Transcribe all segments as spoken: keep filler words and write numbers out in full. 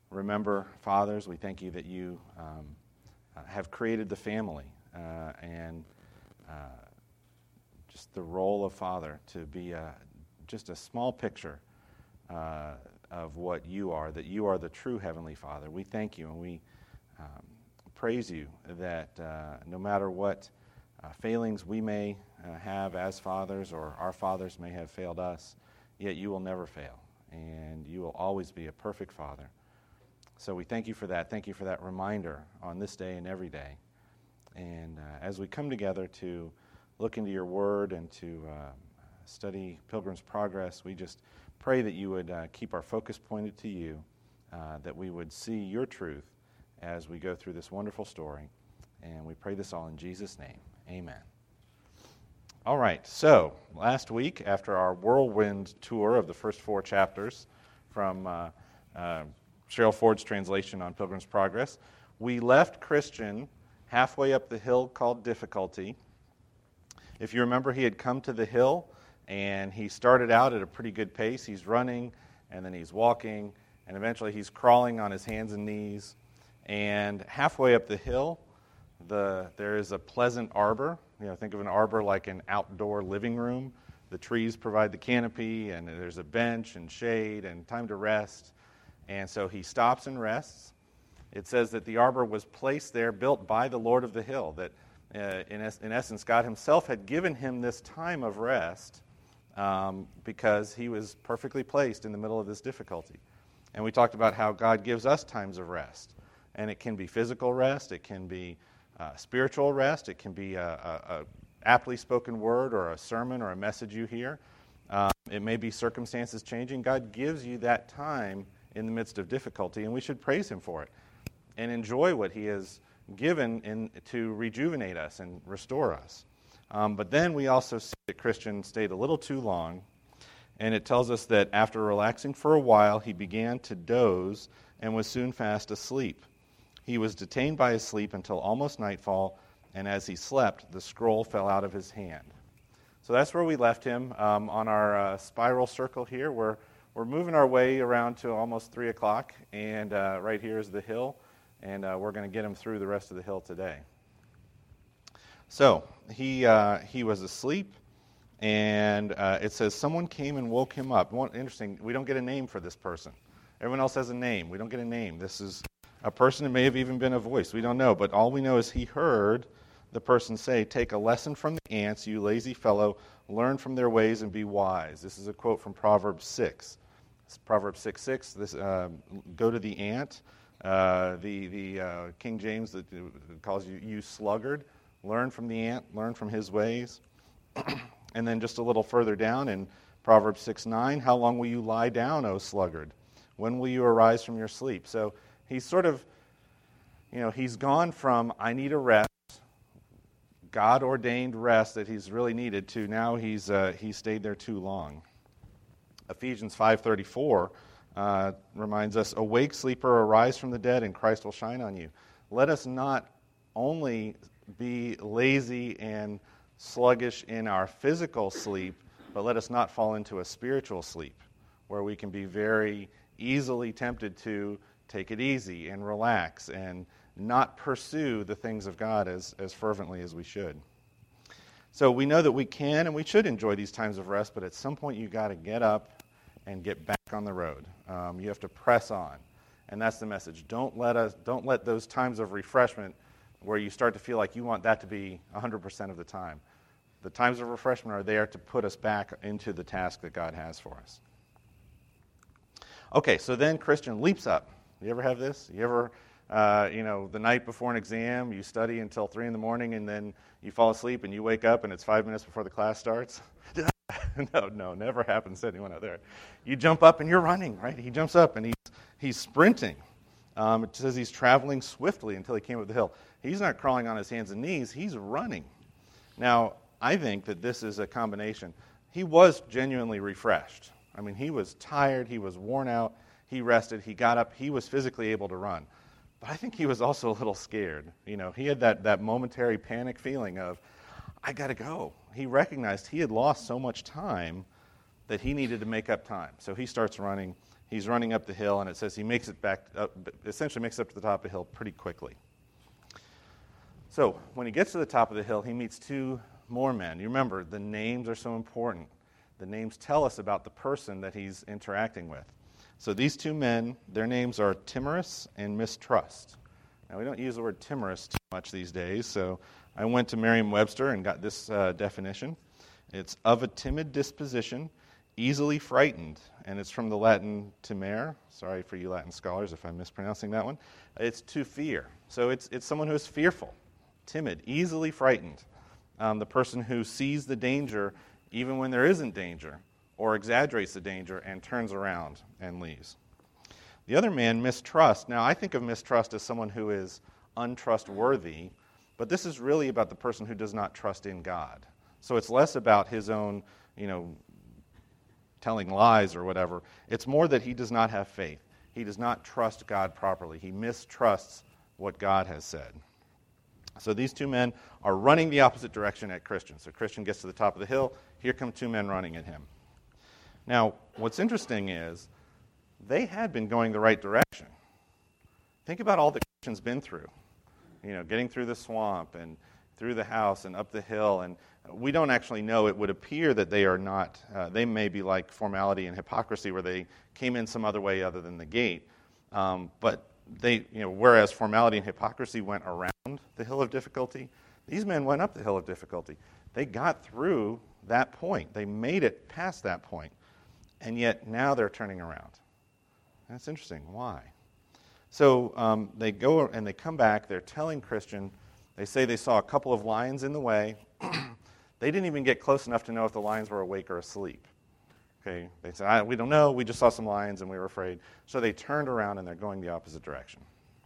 remember fathers. We thank you that you um, uh, have created the family uh, and uh, just the role of father to be a, just a small picture uh, of what you are, that you are the true Heavenly Father. We thank you and we um, praise you that uh, no matter what uh, failings we may uh, have as fathers or our fathers may have failed us, yet you will never fail and you will always be a perfect Father. So we thank you for that. Thank you for that reminder on this day and every day. And uh, as we come together to look into your word and to uh, study Pilgrim's Progress, we just pray that you would uh, keep our focus pointed to you, uh, that we would see your truth as we go through this wonderful story. And we pray this all in Jesus' name. Amen. All right, so last week, after our whirlwind tour of the first four chapters from uh, uh, Cheryl Ford's translation on Pilgrim's Progress, we left Christian halfway up the hill called Difficulty. If you remember, he had come to the hill, and he started out at a pretty good pace. He's running, and then he's walking, and eventually he's crawling on his hands and knees. And halfway up the hill, the there is a pleasant arbor. You know, think of an arbor like an outdoor living room. The trees provide the canopy, and there's a bench and shade and time to rest. And so he stops and rests. It says that the arbor was placed there, built by the Lord of the hill, that uh, in, es- in essence, God himself had given him this time of rest um, because he was perfectly placed in the middle of this difficulty. And we talked about how God gives us times of rest. And it can be physical rest, it can be uh, spiritual rest, it can be a, a, a aptly spoken word or a sermon or a message you hear. Um, it may be circumstances changing. God gives you that time in the midst of difficulty, and we should praise him for it and enjoy what he has given in, to rejuvenate us and restore us. Um, but then we also see that Christian stayed a little too long, and it tells us that after relaxing for a while, he began to doze and was soon fast asleep. He was detained by his sleep until almost nightfall, and as he slept, the scroll fell out of his hand. So that's where we left him um, on our uh, spiral circle here. We're, we're moving our way around to almost three o'clock, and uh, right here is the hill, and uh, we're going to get him through the rest of the hill today. So he uh, he was asleep, and uh, it says someone came and woke him up. One, interesting, we don't get a name for this person. Everyone else has a name. We don't get a name. This is a person. It may have even been a voice. We don't know, but all we know is he heard the person say, "Take a lesson from the ants, you lazy fellow. Learn from their ways and be wise." This is a quote from Proverbs six. It's Proverbs six six. This uh, go to the ant. Uh, the the uh, King James that calls you you sluggard. Learn from the ant. Learn from his ways. And then just a little further down in Proverbs six nine, how long will you lie down, O sluggard? When will you arise from your sleep? So he's sort of, you know, he's gone from I need a rest, God-ordained rest that he's really needed, to now he's uh, he stayed there too long. Ephesians five thirty-four uh, reminds us, awake, sleeper, arise from the dead, and Christ will shine on you. Let us not only be lazy and sluggish in our physical sleep, but let us not fall into a spiritual sleep where we can be very easily tempted to take it easy and relax and not pursue the things of God as, as fervently as we should. So we know that we can and we should enjoy these times of rest, but at some point you've got to get up and get back on the road. Um, you have to press on. And that's the message. Don't let us don't let those times of refreshment where you start to feel like you want that to be one hundred percent of the time. The times of refreshment are there to put us back into the task that God has for us. Okay, so then Christian leaps up. You ever have this? You ever, uh, you know, the night before an exam, you study until three in the morning, and then you fall asleep, and you wake up, and it's five minutes before the class starts? no, no, never happens to anyone out there. You jump up, and you're running, right? He jumps up, and he's, he's sprinting. Um, it says he's traveling swiftly until he came up the hill. He's not crawling on his hands and knees. He's running. Now, I think that this is a combination. He was genuinely refreshed. I mean, he was tired. He was worn out. He rested. He got up. He was physically able to run. But I think he was also a little scared. You know, he had that, that momentary panic feeling of, I got to go. He recognized he had lost so much time that he needed to make up time. So he starts running. he's running up the hill, and it says he makes it back up, essentially makes it up to the top of the hill pretty quickly. So when he gets to the top of the hill, he meets two more men. You remember, the names are so important. The names tell us about the person that he's interacting with. So these two men, their names are Timorous and Mistrust. Now, we don't use the word timorous too much these days, so I went to Merriam-Webster and got this uh, definition. It's of a timid disposition, easily frightened, and it's from the Latin timere. Sorry for you Latin scholars if I'm mispronouncing that one. It's to fear. So it's it's someone who is fearful, timid, easily frightened. Um, the person who sees the danger even when there isn't danger, or exaggerates the danger and turns around and leaves. The other man, Mistrust. Now, I think of mistrust as someone who is untrustworthy, but this is really about the person who does not trust in God. So it's less about his own, you know, telling lies or whatever. It's more that he does not have faith. He does not trust God properly. He mistrusts what God has said. So these two men are running the opposite direction at Christian. So Christian gets to the top of the hill. Here come two men running at him. Now, what's interesting is they had been going the right direction. Think about all that Christian's been through. You know, getting through the swamp and through the house and up the hill. And we don't actually know. It would appear that they are not, uh, they may be like formality and hypocrisy where they came in some other way other than the gate. Um, but they, you know, whereas formality and hypocrisy went around the hill of difficulty, these men went up the hill of difficulty. They got through that point. They made it past that point. And yet now they're turning around. That's interesting. Why? So um, they go and they come back. They're telling Christian, they say they saw a couple of lions in the way. They didn't even get close enough to know if the lions were awake or asleep. Okay, they said, I, we don't know. We just saw some lions and we were afraid. So they turned around and they're going the opposite direction.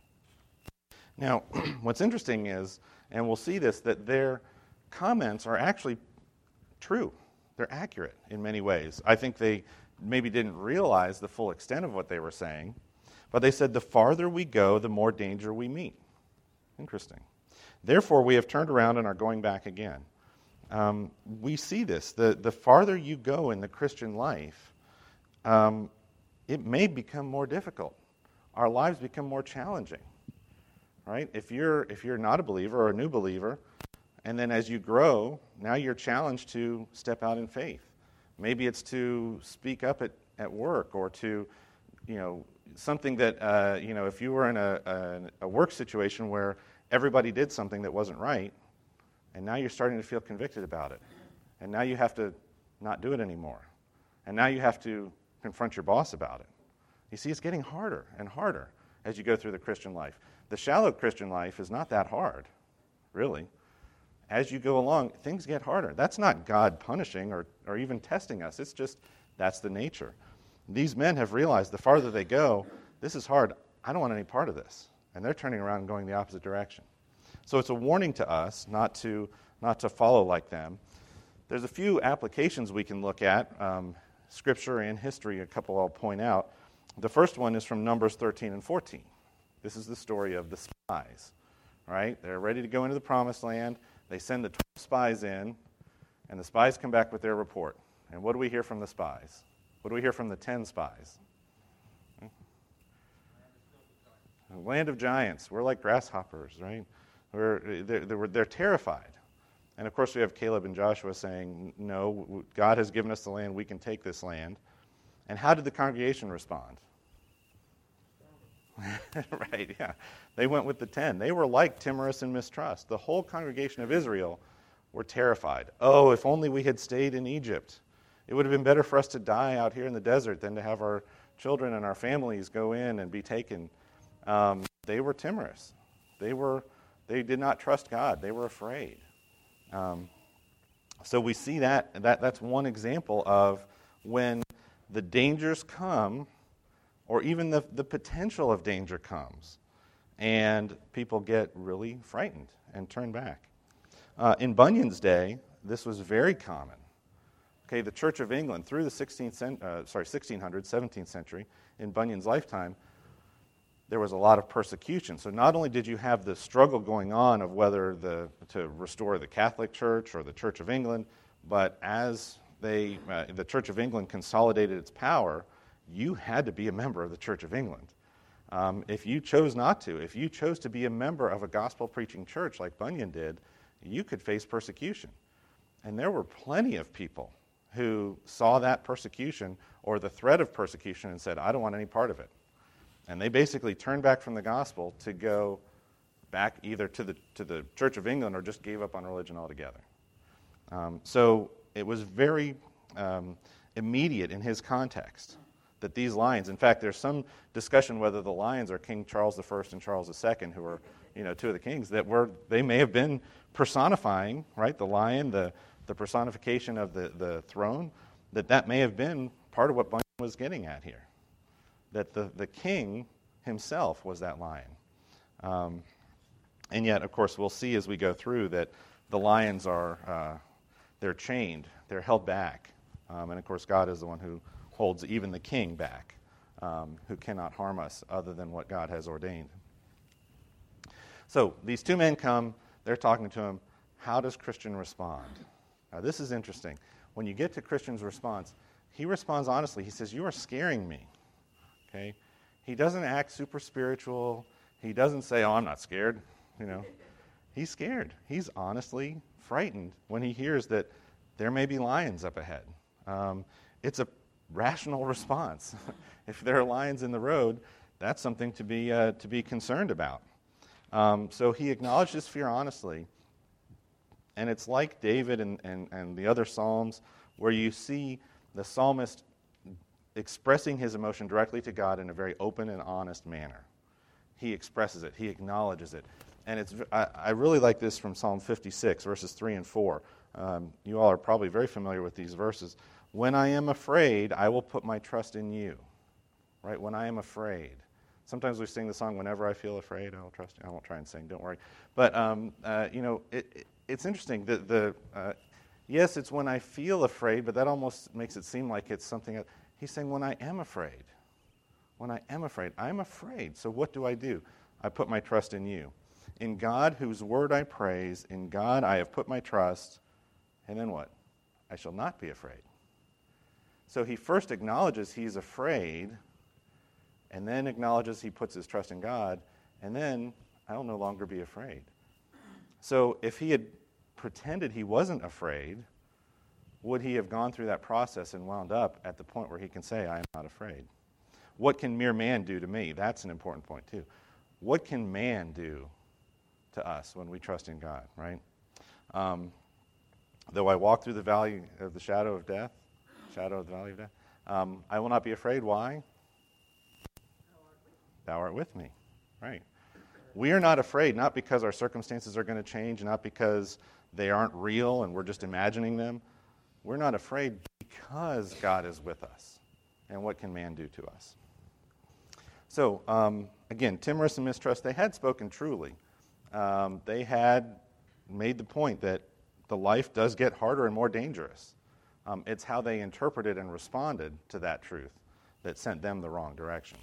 Now, what's interesting is, and we'll see this, that their comments are actually true. They're accurate in many ways. I think they maybe didn't realize the full extent of what they were saying, but they said, the farther we go, the more danger we meet. Interesting. Therefore, we have turned around and are going back again. Um, we see this. The, the farther you go in the Christian life, um, it may become more difficult. Our lives become more challenging. Right? If you're if you're not a believer or a new believer, and then as you grow, now you're challenged to step out in faith. Maybe it's to speak up at, at work, or to, you know, something that, uh, you know, if you were in a, a, a work situation where everybody did something that wasn't right, and now you're starting to feel convicted about it, and now you have to not do it anymore, and now you have to confront your boss about it. You see, it's getting harder and harder as you go through the Christian life. The shallow Christian life is not that hard, really. As you go along, things get harder. That's not God punishing or, or even testing us. It's just, that's the nature. These men have realized the farther they go, this is hard. I don't want any part of this. And they're turning around and going the opposite direction. So it's a warning to us not to, not to follow like them. There's a few applications we can look at, um, Scripture and history, a couple I'll point out. The first one is from Numbers thirteen and fourteen. This is the story of the spies, right? They're ready to go into the promised land. They send the twelve spies in, and the spies come back with their report. And what do we hear from the spies? What do we hear from the ten spies? A land of giants. We're like grasshoppers, right? We're, they're, they're, they're terrified. And of course we have Caleb and Joshua saying, no, God has given us the land, we can take this land. And how did the congregation respond? Right, yeah. They went with the ten. They were like Timorous and Mistrust. The whole congregation of Israel were terrified. Oh, if only we had stayed in Egypt. It would have been better for us to die out here in the desert than to have our children and our families go in and be taken. Um, they were timorous. They were. They did not trust God. They were afraid. Um, so we see that, that. That's one example of when the dangers come, or even the, the potential of danger comes, and people get really frightened and turn back. Uh, in Bunyan's day, this was very common. Okay, the Church of England, through the sixteenth, uh, sorry, sixteen hundreds, seventeenth century, in Bunyan's lifetime, there was a lot of persecution. So not only did you have the struggle going on of whether the to restore the Catholic Church or the Church of England, but as they, uh, the Church of England consolidated its power, you had to be a member of the Church of England. Um, if you chose not to, if you chose to be a member of a gospel-preaching church like Bunyan did, you could face persecution. And there were plenty of people who saw that persecution or the threat of persecution and said, I don't want any part of it. And they basically turned back from the gospel to go back either to the to the Church of England or just gave up on religion altogether. Um, so it was very um, immediate in his context that these lions, in fact, there's some discussion whether the lions are King Charles the First and Charles the Second, who are, you know, two of the kings, that were, they may have been personifying, right, the lion, the, the personification of the, the throne, that that may have been part of what Bunyan was getting at here, that the, the king himself was that lion. Um, and yet, of course, we'll see as we go through that the lions are, uh, they're chained, they're held back. Um, and, of course, God is the one who holds even the king back, um, who cannot harm us other than what God has ordained. So these two men come, they're talking to him. How does Christian respond? Now, this is interesting. When you get to Christian's response, he responds honestly. He says, you are scaring me. Okay? He doesn't act super spiritual. He doesn't say, oh, I'm not scared. You know, he's scared. He's honestly frightened when he hears that there may be lions up ahead. Um, it's a rational response. If there are lions in the road, that's something to be uh, to be concerned about. Um, so he acknowledged his fear honestly, and it's like David and, and, and the other Psalms, where you see the psalmist expressing his emotion directly to God in a very open and honest manner. He expresses it. He acknowledges it. And it's I, I really like this from Psalm fifty-six, verses three and four. Um, you all are probably very familiar with these verses. When I am afraid, I will put my trust in you. Right? When I am afraid. Sometimes we sing the song, whenever I feel afraid, I will trust you. I won't try and sing, don't worry. But, um, uh, you know, it, it, it's interesting. The, the, uh, yes, it's when I feel afraid, but that almost makes it seem like it's something else. He's saying, when I am afraid. When I am afraid. I'm afraid. So what do I do? I put my trust in you. In God, whose word I praise, in God I have put my trust. And then what? I shall not be afraid. So he first acknowledges he's afraid, and then acknowledges he puts his trust in God, and then I'll no longer be afraid. So if he had pretended he wasn't afraid, would he have gone through that process and wound up at the point where he can say, I am not afraid? What can mere man do to me? That's an important point too. What can man do to us when we trust in God, right? Um, though I walk through the valley of the shadow of death, shadow of the valley of death, um, I will not be afraid. Why? Thou art with me, right? We are not afraid, not because our circumstances are going to change, not because they aren't real and we're just imagining them. We're not afraid because God is with us. And what can man do to us? So, um, again, timorous and mistrust, they had spoken truly. Um, they had made the point that the life does get harder and more dangerous. Um, it's how they interpreted and responded to that truth that sent them the wrong direction.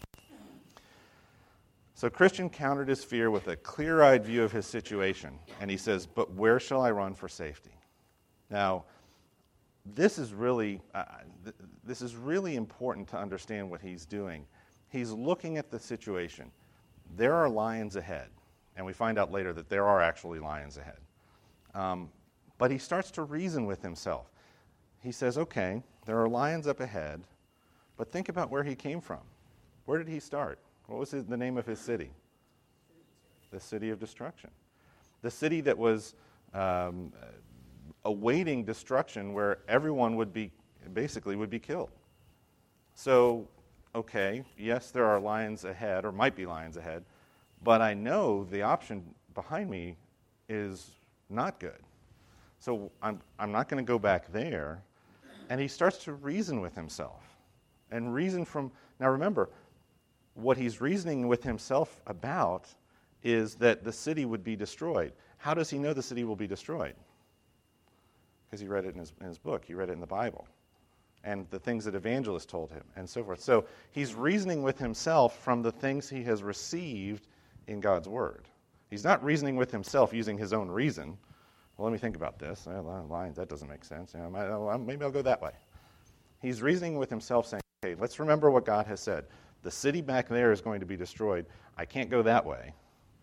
So Christian countered his fear with a clear-eyed view of his situation, and he says, but where shall I run for safety? Now, this is really uh, th- this is really important to understand what he's doing. He's looking at the situation. There are lions ahead, and we find out later that there are actually lions ahead. Um, but he starts to reason with himself. He says, okay, there are lions up ahead, but think about where he came from. Where did he start? What was his, the name of his city? The city of destruction. The city that was um, awaiting destruction, where everyone would be, basically would be killed. So, okay, yes, there are lions ahead, or might be lions ahead, but I know the option behind me is not good. So I'm, I'm not going to go back there. And he starts to reason with himself. And reason from, now remember, what he's reasoning with himself about is that the city would be destroyed. How does he know the city will be destroyed? Because he read it in his, in his book. He read it in the Bible. And the things that evangelists told him, and so forth. So he's reasoning with himself from the things he has received in God's Word. He's not reasoning with himself using his own reason. Well, let me think about this. Well, lions, that doesn't make sense. You know, maybe I'll go that way. He's reasoning with himself saying, Okay, let's remember what God has said. The city back there is going to be destroyed. I can't go that way.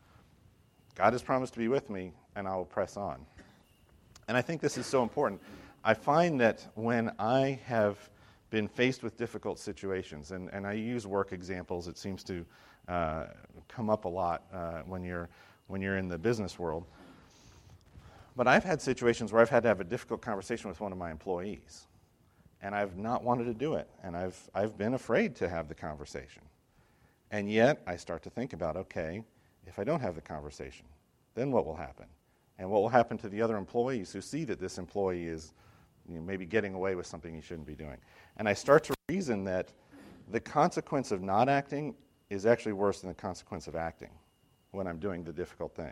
God has promised to be with me, and I will press on. And I think this is so important. I find that when I have been faced with difficult situations, and, and I use work examples, it seems to uh, come up a lot uh, when you're when you're in the business world. But I've had situations where I've had to have a difficult conversation with one of my employees, and I've not wanted to do it, and I've I've been afraid to have the conversation. And yet I start to think about, okay, if I don't have the conversation, then what will happen? And what will happen to the other employees who see that this employee is, you know, maybe getting away with something he shouldn't be doing? And I start to reason that the consequence of not acting is actually worse than the consequence of acting when I'm doing the difficult thing.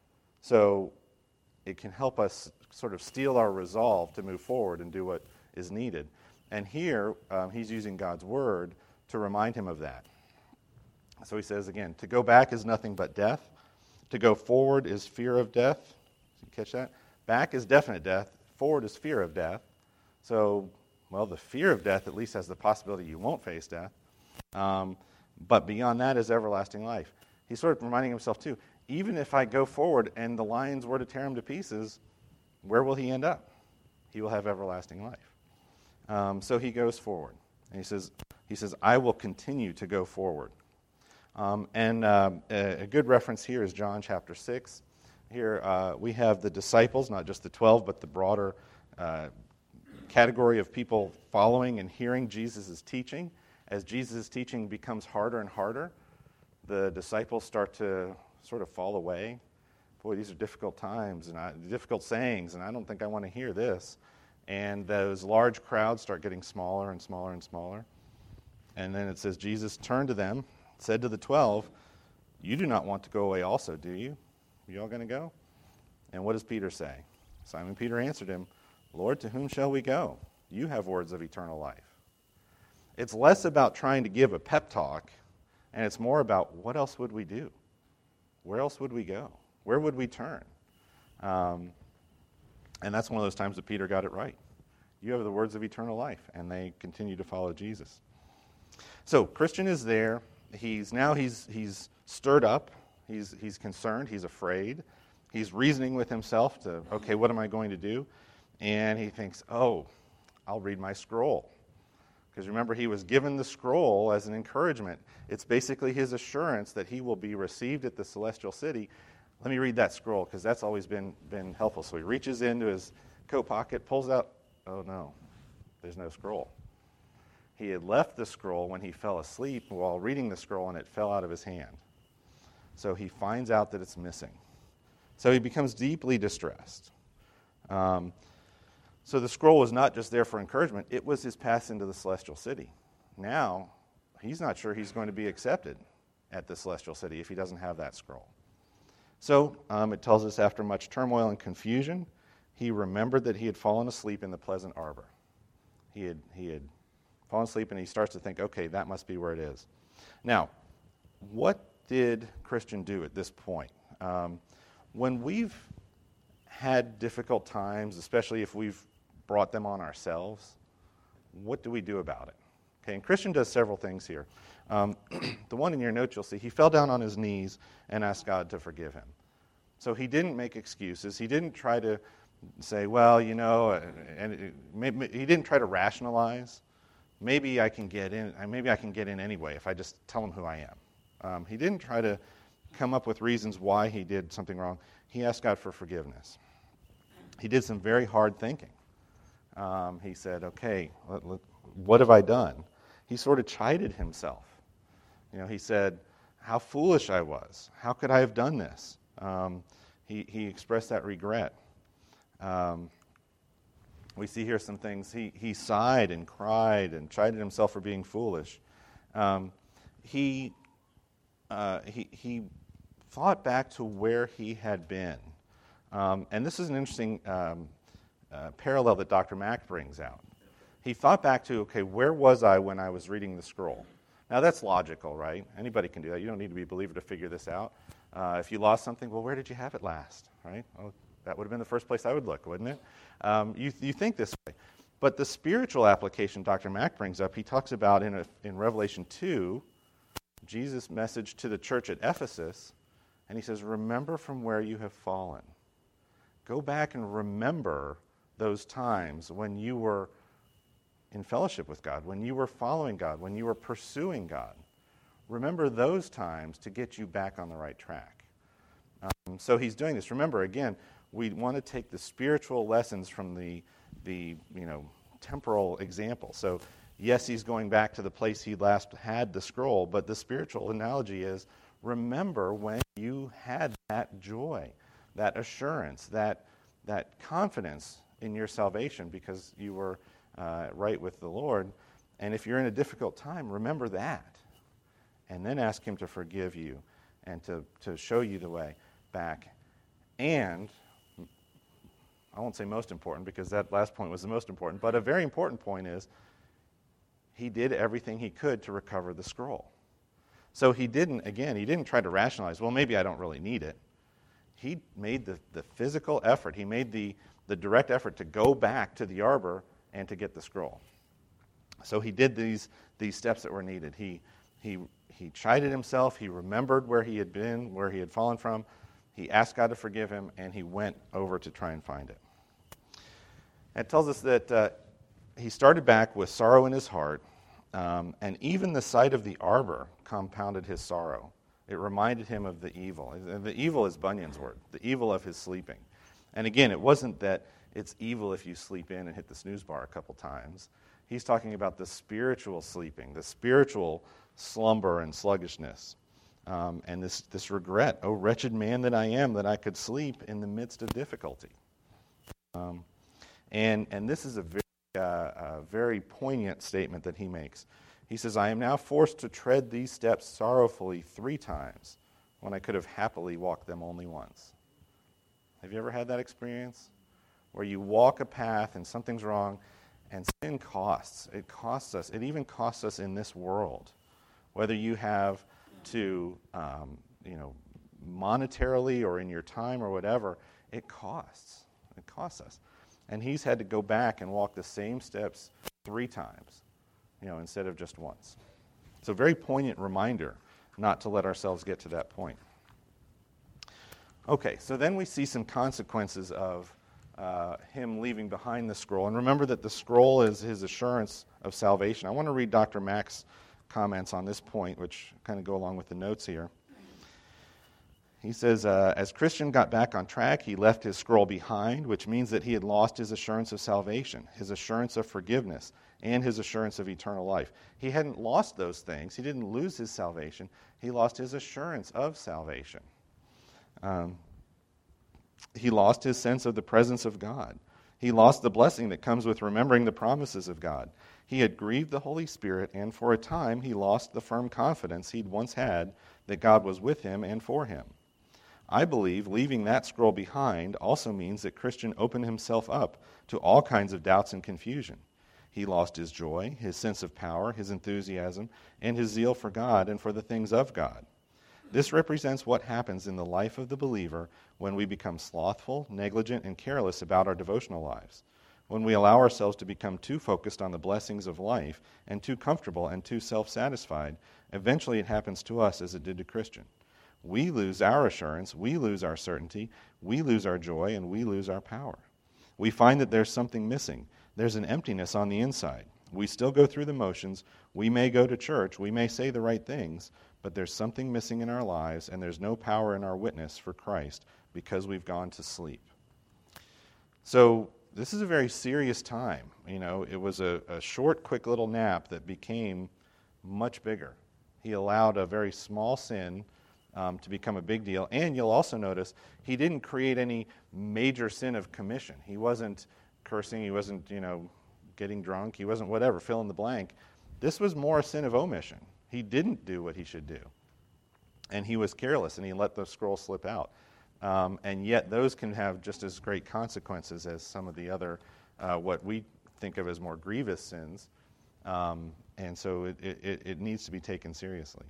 So it can help us sort of steel our resolve to move forward and do what is needed. And here, um, he's using God's word to remind him of that. So he says again, to go back is nothing but death. To go forward is fear of death. Did you catch that? Back is definite death. Forward is fear of death. So, well, the fear of death at least has the possibility you won't face death. Um, but beyond that is everlasting life. He's sort of reminding himself, too, even if I go forward and the lions were to tear him to pieces, where will he end up? He will have everlasting life. Um, so he goes forward. And he says, he says, I will continue to go forward. Um, and uh, a, a good reference here is John chapter six. Here uh, we have the disciples, not just the twelve, but the broader uh, category of people following and hearing Jesus' teaching. As Jesus' teaching becomes harder and harder, the disciples start to sort of fall away. Boy, these are difficult times and I, difficult sayings, and I don't think I want to hear this. And those large crowds start getting smaller and smaller and smaller. And then it says, Jesus turned to them, said to the twelve, you do not want to go away also, do you? You all going to go? And what does Peter say? Simon Peter answered him, Lord, to whom shall we go? You have words of eternal life. It's less about trying to give a pep talk, and it's more about what else would we do? Where else would we go? Where would we turn? Um, and that's one of those times that Peter got it right. You have the words of eternal life, and they continue to follow Jesus. So Christian is there. He's now he's he's stirred up. He's he's concerned. He's afraid. He's reasoning with himself to, okay, what am I going to do? And he thinks, oh, I'll read my scroll. Because remember, he was given the scroll as an encouragement. It's basically his assurance that he will be received at the celestial city. Let me read that scroll, because that's always been, been helpful. So he reaches into his coat pocket, pulls out, oh no, there's no scroll. He had left the scroll when he fell asleep while reading the scroll, and it fell out of his hand. So he finds out that it's missing. So he becomes deeply distressed. Um, so the scroll was not just there for encouragement. It was his pass into the celestial city. Now, he's not sure he's going to be accepted at the celestial city if he doesn't have that scroll. So um, it tells us after much turmoil and confusion, he remembered that he had fallen asleep in the pleasant arbor. He had he had fallen asleep, and he starts to think, okay, that must be where it is. Now, what did Christian do at this point? Um, when we've had difficult times, especially if we've brought them on ourselves, what do we do about it? Okay, and Christian does several things here. Um, the one in your notes you'll see, he fell down on his knees and asked God to forgive him. So he didn't make excuses. He didn't try to say, well, you know, and it, maybe, he didn't try to rationalize. Maybe I can get in. Maybe I can get in anyway if I just tell him who I am. Um, he didn't try to come up with reasons why he did something wrong. He asked God for forgiveness. He did some very hard thinking. Um, he said, okay, let, let, what have I done? He sort of chided himself. You know, he said, how foolish I was. How could I have done this? Um, he, he expressed that regret. Um, we see here some things. He, he sighed and cried and chided himself for being foolish. Um, he, uh, he, he thought back to where he had been. Um, and this is an interesting um, uh, parallel that Doctor Mack brings out. He thought back to, okay, where was I when I was reading the scroll? Now, that's logical, right? Anybody can do that. You don't need to be a believer to figure this out. Uh, if you lost something, well, where did you have it last, right? Well, that would have been the first place I would look, wouldn't it? Um, you, you think this way. But the spiritual application Doctor Mack brings up, he talks about in, a, in Revelation two, Jesus' message to the church at Ephesus, and he says, remember from where you have fallen. Go back and remember those times when you were in fellowship with God, when you were following God, when you were pursuing God. Remember those times to get you back on the right track. Um, so he's doing this. Remember, again, we want to take the spiritual lessons from the, the you know, temporal example. So, yes, he's going back to the place he last had the scroll, but the spiritual analogy is, remember when you had that joy, that assurance, that, that confidence in your salvation because you were uh, right with the Lord. And if you're in a difficult time, remember that. And then ask him to forgive you and to, to show you the way back. And I won't say most important because that last point was the most important, but a very important point is he did everything he could to recover the scroll. So he didn't, again, he didn't try to rationalize, well, maybe I don't really need it. He made the, the physical effort. He made the, the direct effort to go back to the arbor and to get the scroll. So he did these, these steps that were needed. He, he, he chided himself. He remembered where he had been, where he had fallen from. He asked God to forgive him, and he went over to try and find it. It tells us that uh, he started back with sorrow in his heart, um, and even the sight of the arbor compounded his sorrow. It reminded him of the evil. The evil is Bunyan's word, the evil of his sleeping. And again, it wasn't that it's evil if you sleep in and hit the snooze bar a couple times. He's talking about the spiritual sleeping, the spiritual slumber and sluggishness, um, and this, this regret. Oh, wretched man that I am, that I could sleep in the midst of difficulty. Um, and, and this is a very, uh, a very poignant statement that he makes. He says, I am now forced to tread these steps sorrowfully three times when I could have happily walked them only once. Have you ever had that experience? Where you walk a path and something's wrong, and sin costs. It costs us. It even costs us in this world. Whether you have to, um, you know, monetarily or in your time or whatever, it costs. It costs us. And he's had to go back and walk the same steps three times, you know, instead of just once. It's a very poignant reminder not to let ourselves get to that point. Okay, so then we see some consequences of uh, him leaving behind the scroll. And remember that the scroll is his assurance of salvation. I want to read Doctor Mack's comments on this point, which kind of go along with the notes here. He says, uh, as Christian got back on track, he left his scroll behind, which means that he had lost his assurance of salvation, his assurance of forgiveness, and his assurance of eternal life. He hadn't lost those things. He didn't lose his salvation. He lost his assurance of salvation. Um, he lost his sense of the presence of God. He lost the blessing that comes with remembering the promises of God. He had grieved the Holy Spirit, and for a time he lost the firm confidence he'd once had that God was with him and for him. I believe leaving that scroll behind also means that Christian opened himself up to all kinds of doubts and confusion. He lost his joy, his sense of power, his enthusiasm, and his zeal for God and for the things of God. This represents what happens in the life of the believer when we become slothful, negligent, and careless about our devotional lives. When we allow ourselves to become too focused on the blessings of life and too comfortable and too self-satisfied, eventually it happens to us as it did to Christian. We lose our assurance, we lose our certainty, we lose our joy, and we lose our power. We find that there's something missing. There's an emptiness on the inside. We still go through the motions. We may go to church. We may say the right things, but there's something missing in our lives, and there's no power in our witness for Christ because we've gone to sleep. So this is a very serious time. You know, it was a, a short, quick little nap that became much bigger. He allowed a very small sin um, to become a big deal. And you'll also notice he didn't create any major sin of commission. He wasn't cursing. He wasn't, you know, getting drunk. He wasn't whatever, fill in the blank. This was more a sin of omission. He didn't do what he should do. And he was careless, and he let the scroll slip out. Um, and yet those can have just as great consequences as some of the other, uh, what we think of as more grievous sins. Um, and so it, it, it needs to be taken seriously.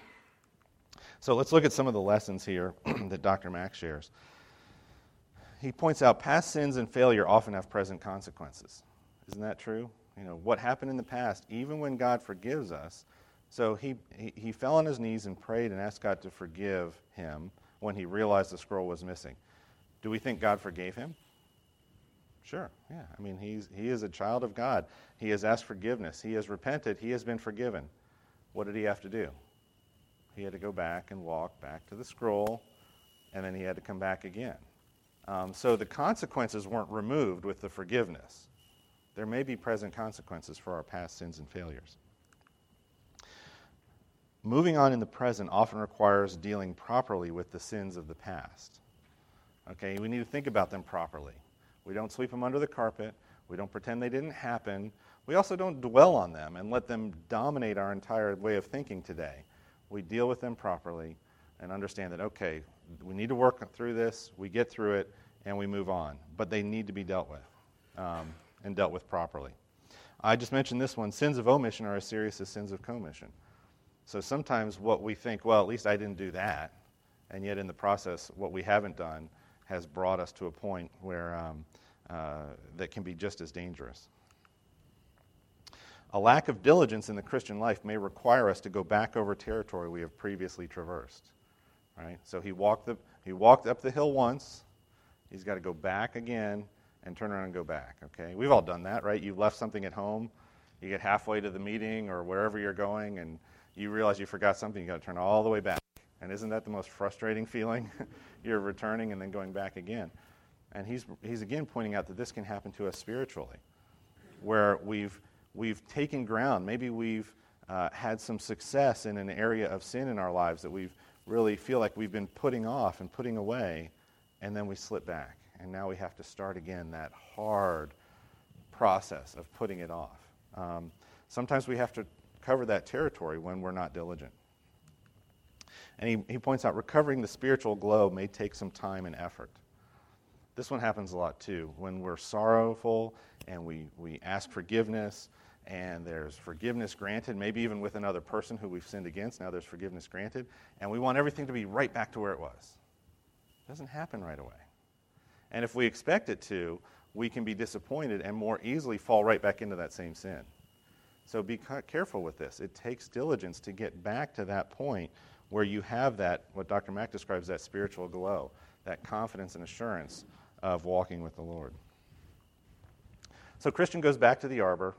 So let's look at some of the lessons here that Doctor Mack shares. He points out past sins and failure often have present consequences. Isn't that true? You know, what happened in the past, even when God forgives us. So he, he, he fell on his knees and prayed and asked God to forgive him when he realized the scroll was missing. Do we think God forgave him? Sure, yeah. I mean, he's, he is a child of God. He has asked forgiveness. He has repented. He has been forgiven. What did he have to do? He had to go back and walk back to the scroll, and then he had to come back again. Um, so the consequences weren't removed with the forgiveness. There may be present consequences for our past sins and failures. Moving on in the present often requires dealing properly with the sins of the past. Okay, we need to think about them properly. We don't sweep them under the carpet. We don't pretend they didn't happen. We also don't dwell on them and let them dominate our entire way of thinking today. We deal with them properly and understand that, okay, we need to work through this, we get through it, and we move on. But they need to be dealt with, um, and dealt with properly. I just mentioned this one. Sins of omission are as serious as sins of commission. So sometimes what we think, well, at least I didn't do that, and yet in the process, what we haven't done has brought us to a point where um, uh, that can be just as dangerous. A lack of diligence in the Christian life may require us to go back over territory we have previously traversed. Right? So he walked the he walked up the hill once. He's got to go back again and turn around and go back. Okay, we've all done that, right? You've left something at home. You get halfway to the meeting or wherever you're going, and you realize you forgot something. You got to turn all the way back. And isn't that the most frustrating feeling? You're returning and then going back again. And he's he's again pointing out that this can happen to us spiritually, where we've we've taken ground. Maybe we've uh, had some success in an area of sin in our lives that we've really feel like we've been putting off and putting away, and then we slip back. And now we have to start again that hard process of putting it off. Um, sometimes we have to cover that territory when we're not diligent. And he, he points out recovering the spiritual glow may take some time and effort. This one happens a lot too. When we're sorrowful and we, we ask forgiveness and there's forgiveness granted, maybe even with another person who we've sinned against, now there's forgiveness granted, and we want everything to be right back to where it was. It doesn't happen right away. And if we expect it to, we can be disappointed and more easily fall right back into that same sin. So be careful with this. It takes diligence to get back to that point where you have that, what Doctor Mack describes, that spiritual glow, that confidence and assurance of walking with the Lord. So Christian goes back to the arbor,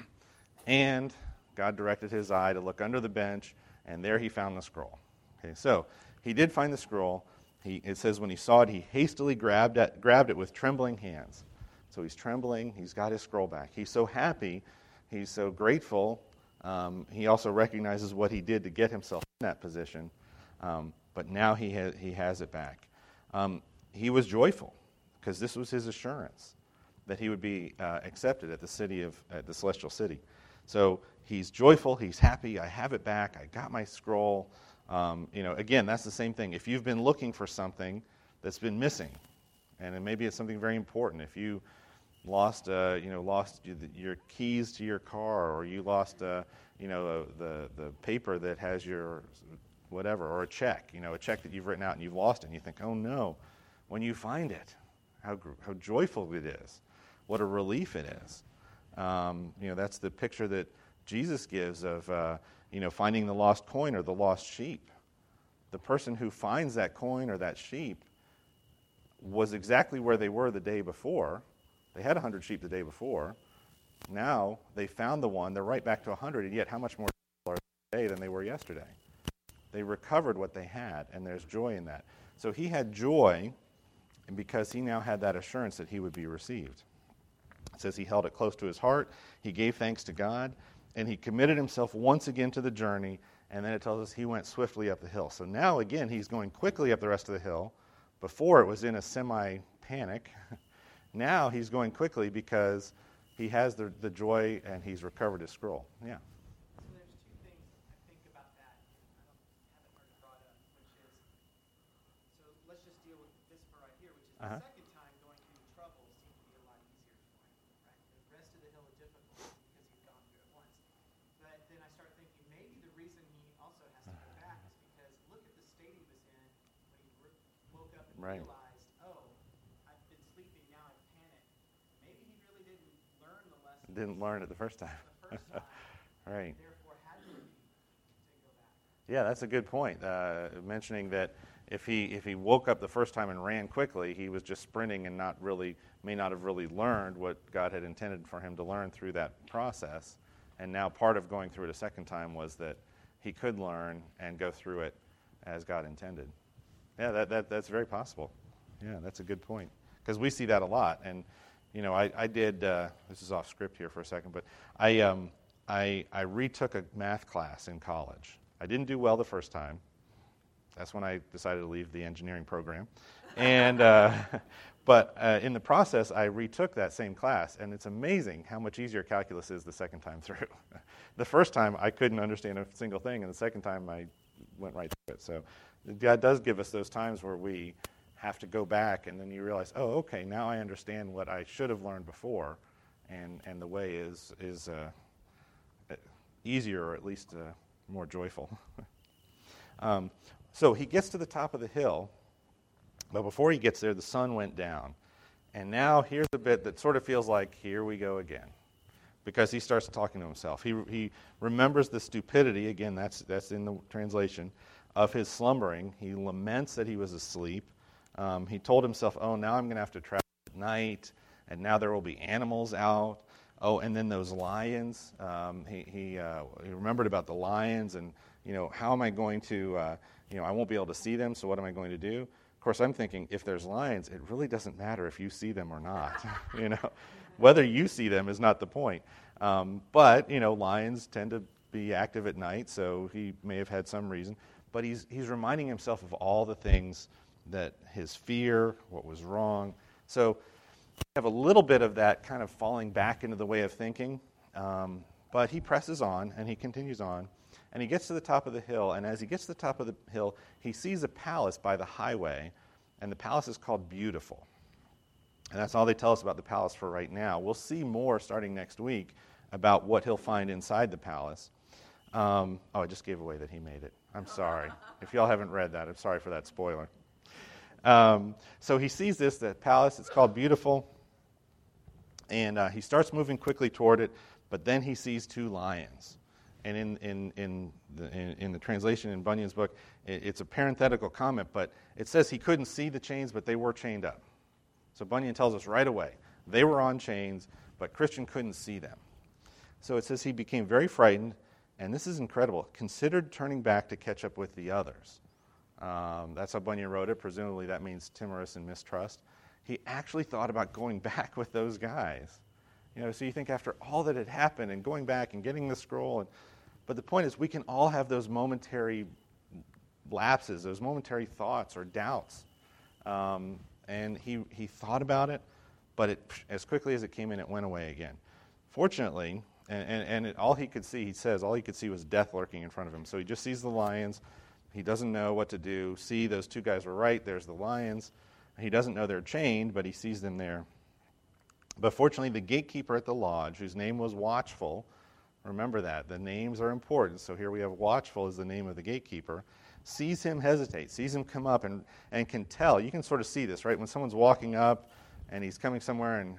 and God directed his eye to look under the bench, and there he found the scroll. Okay, so he did find the scroll. He, it says when he saw it, he hastily grabbed it, grabbed it with trembling hands. So he's trembling. He's got his scroll back. He's so happy. He's so grateful. Um, he also recognizes what he did to get himself in that position. Um, but now he, ha- he has it back. Um, he was joyful because this was his assurance that he would be uh, accepted at the city of at the celestial city. So he's joyful. He's happy. I have it back. I got my scroll. Um, you know, again, that's the same thing. If you've been looking for something that's been missing, and it maybe it's something very important. If you lost, uh, you know, lost your keys to your car, or you lost, uh, you know, the the paper that has your whatever, or a check, you know, a check that you've written out and you've lost it, and you think, oh no, when you find it, how how joyful it is, what a relief it is. Um, you know, that's the picture that Jesus gives of, uh, you know, finding the lost coin or the lost sheep. The person who finds that coin or that sheep was exactly where they were the day before. They had one hundred sheep the day before. Now they found the one. They're right back to one hundred, and yet how much more are they today than they were yesterday? They recovered what they had, and there's joy in that. So he had joy because he now had that assurance that he would be received. It says he held it close to his heart. He gave thanks to God, and he committed himself once again to the journey, and then it tells us he went swiftly up the hill. So now, again, he's going quickly up the rest of the hill. Before, it was in a semi-panic. Now he's going quickly because he has the, the joy and he's recovered his scroll. Yeah. So there's two things I think about that. I don't haven't heard it brought up, which is, so let's just deal with this part right here, which is Uh-huh. the second time going through the trouble seemed to be a lot easier for him, right? The rest of the hill is difficult because he's gone through it once. But then I start thinking maybe the reason he also has to go back is because look at the state he was in when he re- woke up and Right. realized, oh, I've been sleeping, now I've panicked. Maybe he really didn't learn the lesson didn't learn it the first time. the first time, Right. therefore had to repeat to go back. Yeah, that's a good point. Uh, mentioning that if he if he woke up the first time and ran quickly, he was just sprinting and not really may not have really learned what God had intended for him to learn through that process. And now part of going through it a second time was that he could learn and go through it as God intended. Yeah, that, that that's very possible. Yeah, that's a good point. Because we see that a lot. And, you know, I, I did, uh, this is off script here for a second, but I, um, I, I retook a math class in college. I didn't do well the first time. That's when I decided to leave the engineering program. And, uh, but uh, in the process, I retook that same class, and it's amazing how much easier calculus is the second time through. The first time, I couldn't understand a single thing, and the second time, I went right through it. So God does give us those times where we have to go back, and then you realize, oh, okay, now I understand what I should have learned before, and, and the way is, is uh, easier, or at least uh, more joyful. um, so he gets to the top of the hill, but before he gets there, the sun went down. And now here's a bit that sort of feels like, here we go again. Because he starts talking to himself. He he remembers the stupidity, again, that's that's in the translation, of his slumbering. He laments that he was asleep. Um, he told himself, oh, now I'm going to have to travel at night, and now there will be animals out. Oh, and then those lions. Um, he he, uh, he remembered about the lions, and, you know, how am I going to, uh, you know, I won't be able to see them, so what am I going to do? Of course, I'm thinking, if there's lions, it really doesn't matter if you see them or not. You know, whether you see them is not the point. Um, but, you know, lions tend to be active at night, so he may have had some reason. But he's he's reminding himself of all the things that his fear, what was wrong. So we have a little bit of that kind of falling back into the way of thinking. Um, but he presses on, and he continues on. And he gets to the top of the hill, and as he gets to the top of the hill, he sees a palace by the highway, and the palace is called Beautiful. And that's all they tell us about the palace for right now. We'll see more starting next week about what he'll find inside the palace. Um, oh, I just gave away that he made it. I'm sorry. If y'all haven't read that, I'm sorry for that spoiler. Um, so he sees this, the palace, it's called Beautiful, and uh, he starts moving quickly toward it, but then he sees two lions. And in in in the, in, in the translation in Bunyan's book, it, it's a parenthetical comment, but it says he couldn't see the chains, but they were chained up. So Bunyan tells us right away, they were on chains, but Christian couldn't see them. So it says he became very frightened, and this is incredible, considered turning back to catch up with the others. Um, that's how Bunyan wrote it. Presumably that means timorous and mistrust. He actually thought about going back with those guys. You know, so you think after all that had happened and going back and getting the scroll, and, but the point is we can all have those momentary lapses, those momentary thoughts or doubts. Um, and he, he thought about it, but it, as quickly as it came in, it went away again. Fortunately, and, and, and it, all he could see, he says, all he could see was death lurking in front of him. So he just sees the lions. He doesn't know what to do. See, those two guys were right. There's the lions. He doesn't know they're chained, but he sees them there. But fortunately, the gatekeeper at the lodge, whose name was Watchful, remember that, the names are important, so here we have Watchful as the name of the gatekeeper, sees him hesitate, sees him come up, and, and can tell. You can sort of see this, right? When someone's walking up and he's coming somewhere and,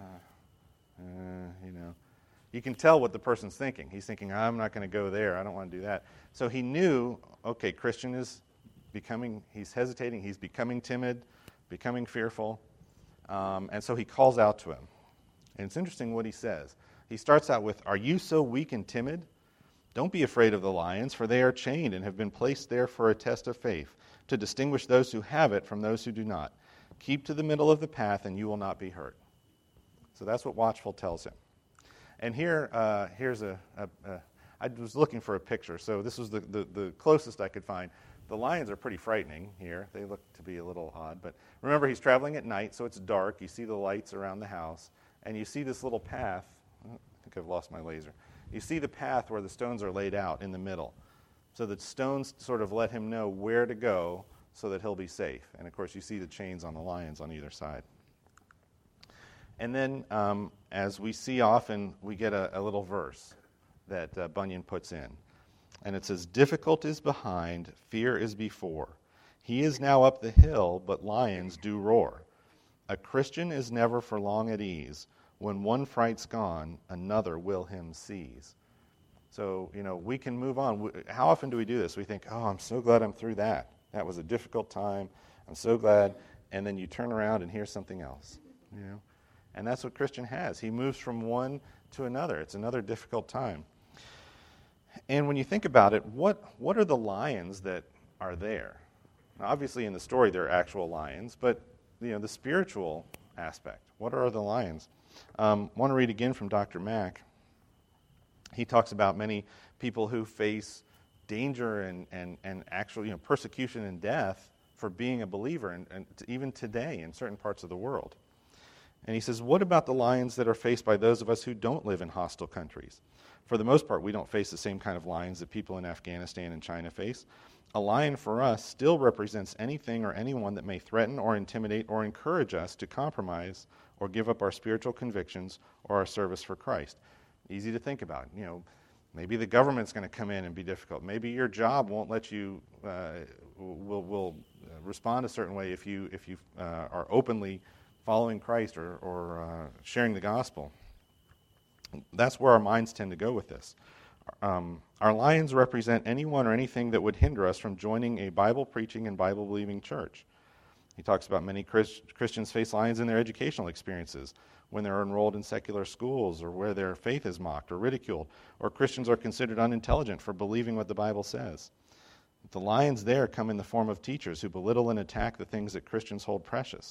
uh, uh, you know, you can tell what the person's thinking. He's thinking, I'm not going to go there. I don't want to do that. So he knew, okay, Christian is becoming, he's hesitating, he's becoming timid, becoming fearful. Um, and so he calls out to him. And it's interesting what he says. He starts out with, are you so weak and timid? Don't be afraid of the lions, for they are chained and have been placed there for a test of faith, to distinguish those who have it from those who do not. Keep to the middle of the path, and you will not be hurt. So that's what Watchful tells him. And here, uh, here's a, a, a, I was looking for a picture, so this was the, the, the closest I could find. The lions are pretty frightening here. They look to be a little odd. But remember, he's traveling at night, so it's dark. You see the lights around the house. And you see this little path. I think I've lost my laser. You see the path where the stones are laid out in the middle. So the stones sort of let him know where to go so that he'll be safe. And, of course, you see the chains on the lions on either side. And then, um, as we see often, we get a, a little verse that uh, Bunyan puts in. And it says, difficult is behind, fear is before. He is now up the hill, but lions do roar. A Christian is never for long at ease. When one fright's gone, another will him seize. So, you know, we can move on. How often do we do this? We think, oh, I'm so glad I'm through that. That was a difficult time. I'm so glad. And then you turn around and here's something else, you know. And that's what Christian has. He moves from one to another. It's another difficult time. And when you think about it, what, what are the lions that are there? Now, obviously, in the story, there are actual lions, but, you know, the spiritual aspect, what are the lions? Um, I want to read again from Doctor Mack. He talks about many people who face danger and, and, and actual, you know, persecution and death for being a believer, and, and even today in certain parts of the world. And he says, what about the lions that are faced by those of us who don't live in hostile countries? For the most part, we don't face the same kind of lions that people in Afghanistan and China face. A lion for us still represents anything or anyone that may threaten or intimidate or encourage us to compromise or give up our spiritual convictions or our service for Christ. Easy to think about. You know, maybe the government's going to come in and be difficult. Maybe your job won't let you, uh, will will respond a certain way if you if you uh, are openly following Christ or, or uh, sharing the gospel. That's where our minds tend to go with this. Um, our lions represent anyone or anything that would hinder us from joining a Bible-preaching and Bible-believing church. He talks about many Chris, Christians face lions in their educational experiences, when they're enrolled in secular schools or where their faith is mocked or ridiculed, or Christians are considered unintelligent for believing what the Bible says. The lions there come in the form of teachers who belittle and attack the things that Christians hold precious.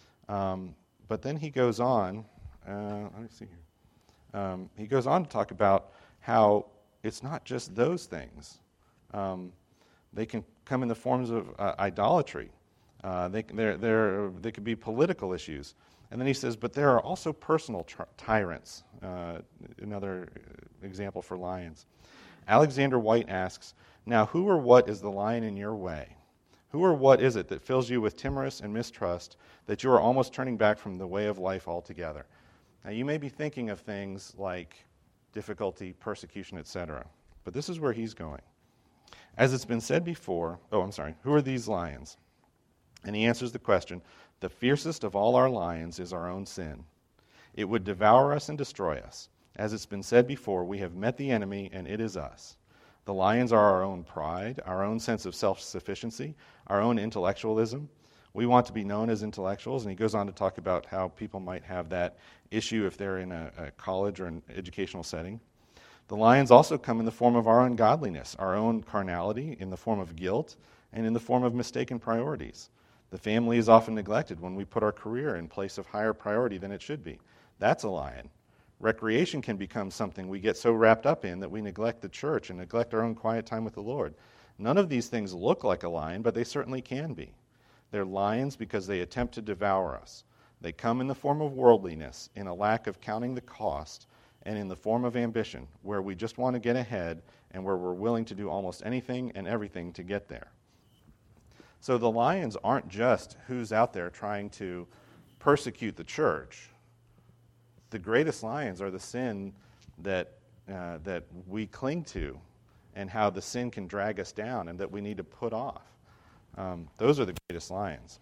Um, but then he goes on, uh, let me see here. Um, he goes on to talk about how it's not just those things. Um, they can come in the forms of uh, idolatry. Uh, they, they're, they're, they could be political issues. And then he says, but there are also personal tri- tyrants. Uh, another example for lions. Alexander White asks, now who or what is the lion in your way? Who or what is it that fills you with timorous and mistrust that you are almost turning back from the way of life altogether? Now you may be thinking of things like difficulty, persecution, et cetera. But this is where he's going. As it's been said before, oh, I'm sorry, who are these lions? And he answers the question, the fiercest of all our lions is our own sin. It would devour us and destroy us. As it's been said before, we have met the enemy, and it is us. The lions are our own pride, our own sense of self-sufficiency, our own intellectualism. We want to be known as intellectuals, and he goes on to talk about how people might have that issue if they're in a, a college or an educational setting. The lions also come in the form of our ungodliness, our own carnality, in the form of guilt, and in the form of mistaken priorities. The family is often neglected when we put our career in place of higher priority than it should be. That's a lion. Recreation can become something we get so wrapped up in that we neglect the church and neglect our own quiet time with the Lord. None of these things look like a lion, but they certainly can be. They're lions because they attempt to devour us. They come in the form of worldliness, in a lack of counting the cost, and in the form of ambition, where we just want to get ahead and where we're willing to do almost anything and everything to get there. So the lions aren't just who's out there trying to persecute the church. The greatest lions are the sin that uh, that we cling to and how the sin can drag us down and that we need to put off. Um, those are the greatest lions.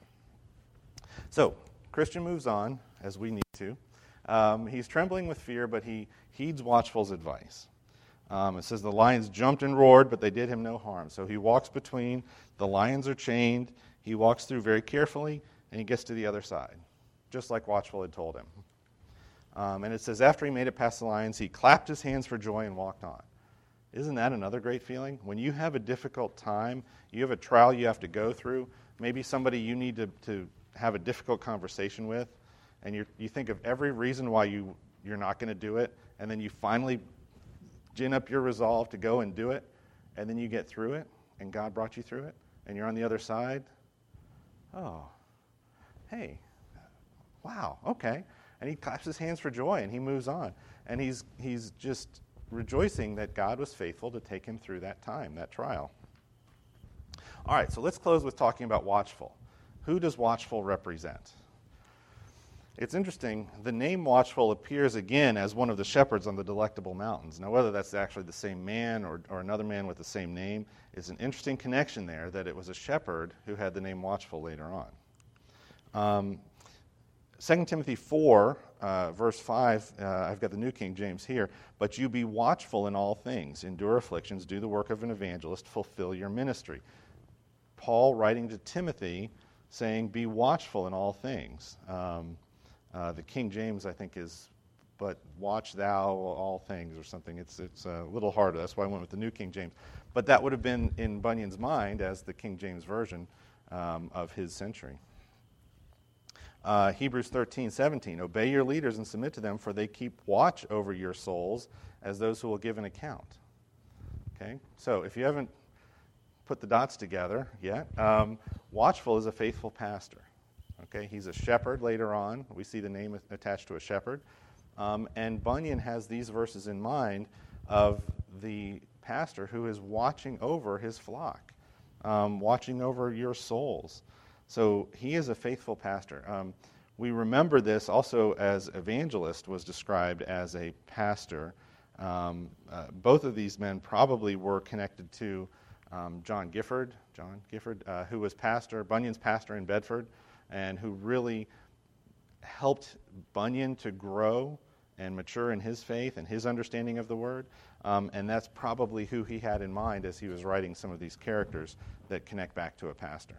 So Christian moves on, as we need to. Um, he's trembling with fear, but he heeds Watchful's advice. Um, it says the lions jumped and roared, but they did him no harm. So he walks between. The lions are chained. He walks through very carefully, and he gets to the other side, just like Watchful had told him. Um, and it says after he made it past the lions, he clapped his hands for joy and walked on. Isn't that another great feeling? When you have a difficult time, you have a trial you have to go through, maybe somebody you need to, to have a difficult conversation with, and you you think of every reason why you, you're not going to do it, and then you finally gin up your resolve to go and do it, and then you get through it, and God brought you through it, and you're on the other side. Oh, hey, wow, okay. And he claps his hands for joy, and he moves on. And he's he's just rejoicing that God was faithful to take him through that time, that trial. All right, so let's close with talking about Watchful. Who does Watchful represent? It's interesting, the name Watchful appears again as one of the shepherds on the Delectable Mountains. Now, whether that's actually the same man or, or another man with the same name, is an interesting connection there that it was a shepherd who had the name Watchful later on. Um, Second Timothy four uh, verse five, uh, I've got the New King James here, but you be watchful in all things, endure afflictions, do the work of an evangelist, fulfill your ministry. Paul writing to Timothy saying, be watchful in all things. Um, uh, the King James, I think, is, but watch thou all things or something. It's, it's a little harder. That's why I went with the New King James. But that would have been in Bunyan's mind as the King James Version um, of his century. Uh, Hebrews thirteen seventeen, obey your leaders and submit to them, for they keep watch over your souls as those who will give an account. Okay, so if you haven't put the dots together yet, um, watchful is a faithful pastor. Okay, he's a shepherd later on. We see the name attached to a shepherd. Um, and Bunyan has these verses in mind of the pastor who is watching over his flock, um, watching over your souls. So he is a faithful pastor. Um, we remember this also as evangelist was described as a pastor. Um, uh, both of these men probably were connected to um, John Gifford, John Gifford, uh, who was pastor, Bunyan's pastor in Bedford, and who really helped Bunyan to grow and mature in his faith and his understanding of the Word. Um, and that's probably who he had in mind as he was writing some of these characters that connect back to a pastor.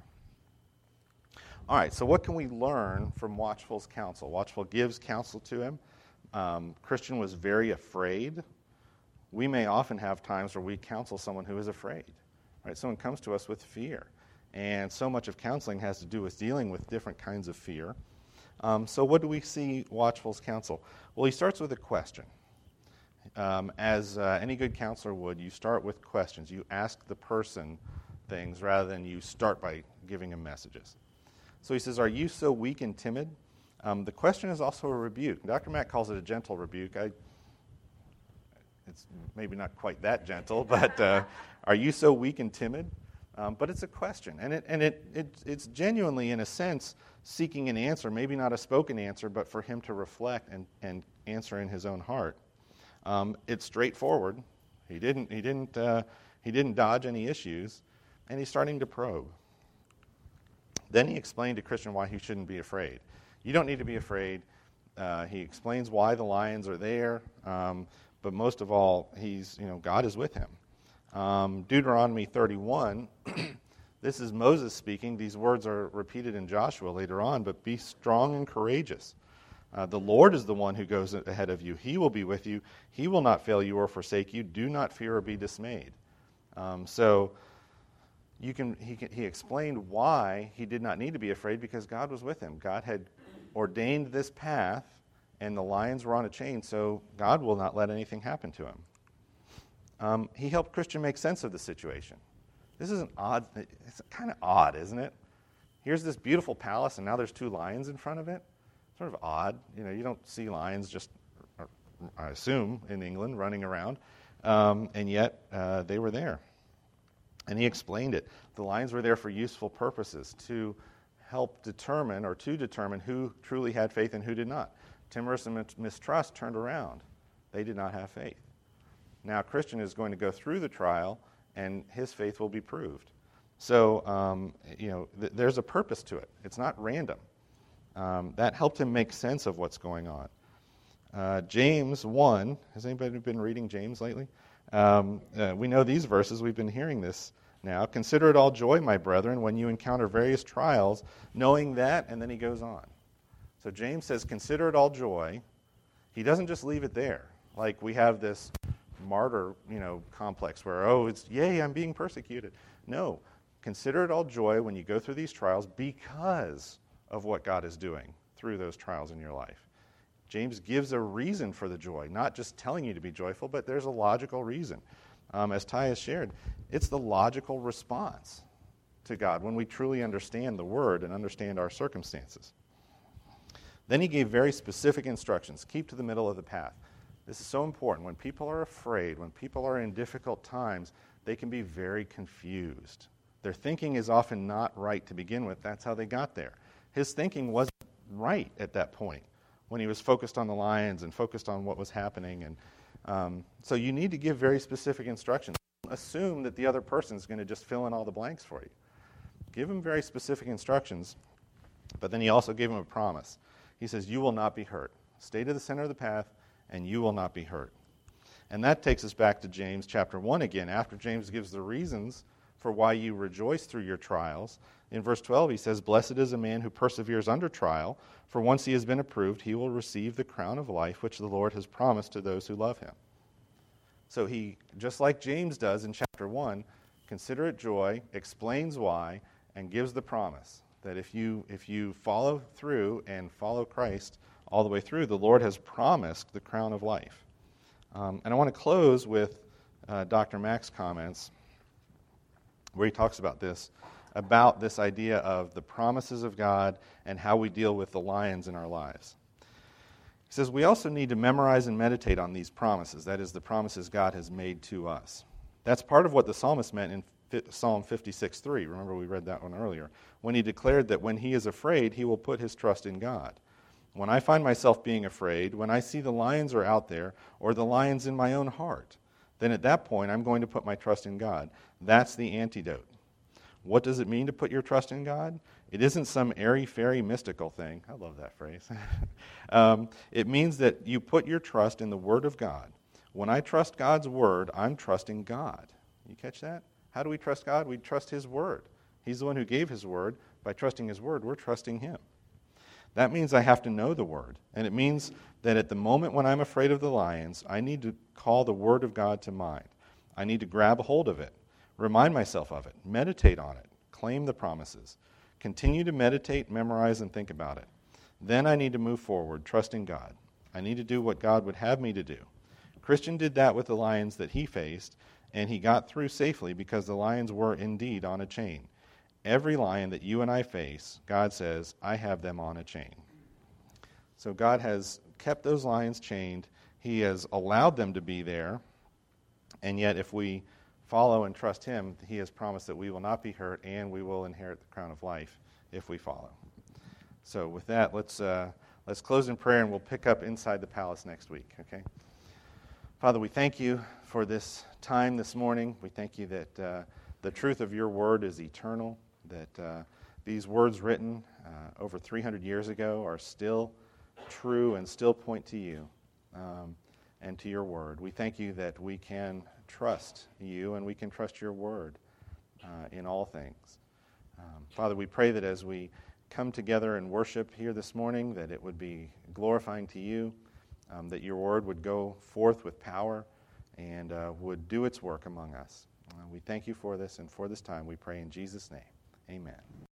All right, so what can we learn from Watchful's counsel? Watchful gives counsel to him. Um, Christian was very afraid. We may often have times where we counsel someone who is afraid. Right? Someone comes to us with fear. And so much of counseling has to do with dealing with different kinds of fear. Um, so what do we see Watchful's counsel? Well, he starts with a question. Um, as uh, any good counselor would, you start with questions. You ask the person things rather than you start by giving them messages. So he says, are you so weak and timid? Um, the question is also a rebuke. Doctor Mack calls it a gentle rebuke. I, it's maybe not quite that gentle, but uh, are you so weak and timid? Um, but it's a question, and it and it, it it's genuinely, in a sense, seeking an answer, maybe not a spoken answer, but for him to reflect and, and answer in his own heart. Um, it's straightforward. He didn't he didn't uh, he didn't dodge any issues, and he's starting to probe. Then he explained to Christian why he shouldn't be afraid. You don't need to be afraid. Uh, he explains why the lions are there, um, but most of all, he's you know God is with him. Um, Deuteronomy thirty-one, this is Moses speaking. These words are repeated in Joshua later on, but be strong and courageous. Uh, the Lord is the one who goes ahead of you. He will be with you. He will not fail you or forsake you. Do not fear or be dismayed. Um, so you can he, can, he explained why he did not need to be afraid, because God was with him. God had ordained this path, and the lions were on a chain, so God will not let anything happen to him. Um, he helped Christian make sense of the situation. This is an odd, it's kind of odd, isn't it? Here's this beautiful palace, and now there's two lions in front of it. Sort of odd. You know, you don't see lions just, I assume, in England running around, um, and yet uh, they were there. And he explained it. The lions were there for useful purposes, to help determine, or to determine who truly had faith and who did not. Timorous and mistrust turned around. They did not have faith. Now, Christian is going to go through the trial, and his faith will be proved. So, um, you know, th- there's a purpose to it. It's not random. Um, that helped him make sense of what's going on. Uh, James one, has anybody been reading James lately? Um, uh, we know these verses. We've been hearing this now. Consider it all joy, my brethren, when you encounter various trials, knowing that, and then he goes on. So James says, consider it all joy. He doesn't just leave it there. Like we have this martyr, you know, complex where, oh, it's, yay, I'm being persecuted. No, consider it all joy when you go through these trials because of what God is doing through those trials in your life. James gives a reason for the joy, not just telling you to be joyful, but there's a logical reason. Um, as Ty has shared, it's the logical response to God when we truly understand the Word and understand our circumstances. Then he gave very specific instructions. Keep to the middle of the path. This is so important. When people are afraid, when people are in difficult times, they can be very confused. Their thinking is often not right to begin with. That's how they got there. His thinking wasn't right at that point when he was focused on the lions and focused on what was happening. And um, so you need to give very specific instructions. Don't assume that the other person is going to just fill in all the blanks for you. Give him very specific instructions, but then he also gave him a promise. He says, you will not be hurt. Stay to the center of the path, and you will not be hurt. And that takes us back to James chapter one again. After James gives the reasons for why you rejoice through your trials, in verse twelve he says, "Blessed is a man who perseveres under trial, for once he has been approved, he will receive the crown of life which the Lord has promised to those who love him." So he, just like James does in chapter one, consider it joy, explains why, and gives the promise that if you if you follow through and follow Christ all the way through, the Lord has promised the crown of life. Um, and I want to close with uh, Doctor Mack's comments, where he talks about this, about this idea of the promises of God and how we deal with the lions in our lives. He says, we also need to memorize and meditate on these promises, that is, the promises God has made to us. That's part of what the psalmist meant in Psalm fifty-six three. Remember, we read that one earlier, when he declared that when he is afraid, he will put his trust in God. When I find myself being afraid, when I see the lions are out there, or the lions in my own heart, then at that point I'm going to put my trust in God. That's the antidote. What does it mean to put your trust in God? It isn't some airy-fairy mystical thing. I love that phrase. um, it means that you put your trust in the Word of God. When I trust God's Word, I'm trusting God. You catch that? How do we trust God? We trust His Word. He's the one who gave His Word. By trusting His Word, we're trusting Him. That means I have to know the Word. And it means that at the moment when I'm afraid of the lions, I need to call the Word of God to mind. I need to grab a hold of it, remind myself of it, meditate on it, claim the promises, continue to meditate, memorize, and think about it. Then I need to move forward, trusting God. I need to do what God would have me to do. Christian did that with the lions that he faced, and he got through safely because the lions were indeed on a chain. Every lion that you and I face, God says, I have them on a chain. So God has kept those lions chained. He has allowed them to be there. And yet if we follow and trust Him, He has promised that we will not be hurt and we will inherit the crown of life if we follow. So with that, let's uh, let's close in prayer and we'll pick up Inside the Palace next week, okay? Father, we thank You for this time this morning. We thank You that uh, the truth of Your word is eternal, that uh, these words written uh, over three hundred years ago are still true and still point to You um, and to Your word. We thank You that we can trust You and we can trust Your word uh, in all things. Um, Father, we pray that as we come together and worship here this morning, that it would be glorifying to You, um, that Your word would go forth with power and uh, would do its work among us. Uh, we thank You for this, and for this time we pray in Jesus' name. Amen.